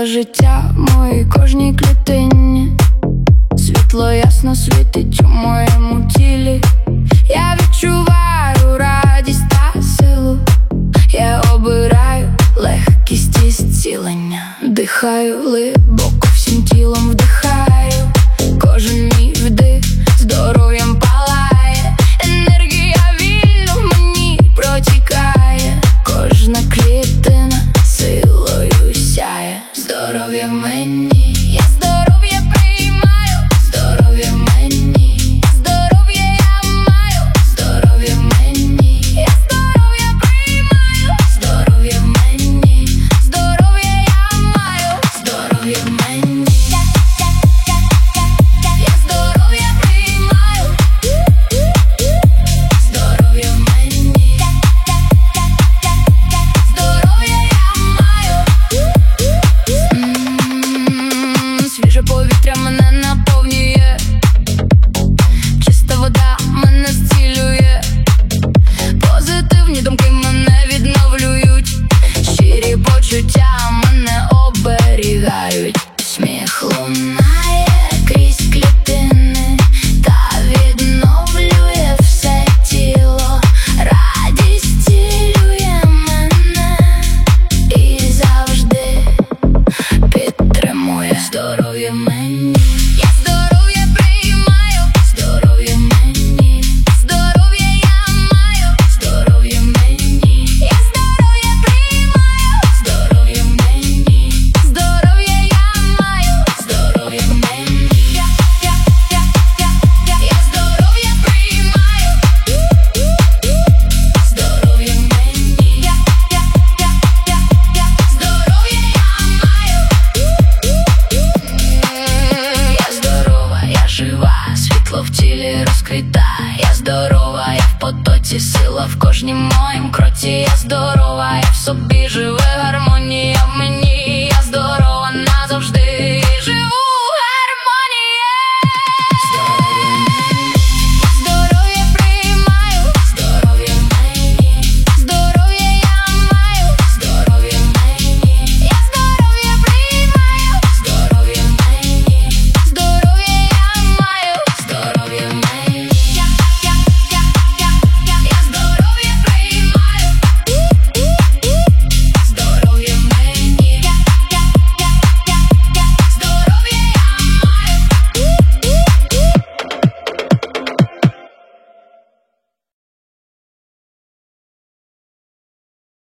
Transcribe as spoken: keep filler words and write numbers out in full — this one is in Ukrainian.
Сила життя в моїй кожній клітині, світло ясно світить у моєму тілі. Я відчуваю радість та силу, я обираю легкість і зцілення. Дихаю глибоко, всім тілом вдихаю, кожен мій вдих здоров'ям палає. Енергія вільно в мені протікає, кожна клітина силою сяє. Здоров'я в мені, я здоров'я приймаю, здоров'я в мені, здоров'я я маю, здоров'я в мені, я здоров'я приймаю, здоров'я в мені, здоров'я я маю, здоров'я в мені, я здоров'я приймаю, здоров'я в мені, здоров'я я маю. Свіже повітря мене наповнює, чиста вода мене зцілює, позитивні думки мене відновлюють, щирі почуття мене оберігають. Сміх лунає крізь клітини та відновлює все тіло, радість цілює мене і завжди підтримує. Здоров'я в мені, я здоров'я приймаю, здоров'я в мені, здоров'я я маю, здоров'я в мені, я здоров'я приймаю, здоров'я в мені, здоров'я я маю, здоров'я в мені, я, я, я, я, я, я здоров'я приймаю, здоров'я в мені, я, я, я, я, я, здоров'я я маю. Я здорова, я жива, світло в тілі розквіта. Я здорова, я в потоці, сила в кожнім моїм кроці. Я здорова, я в собі жива.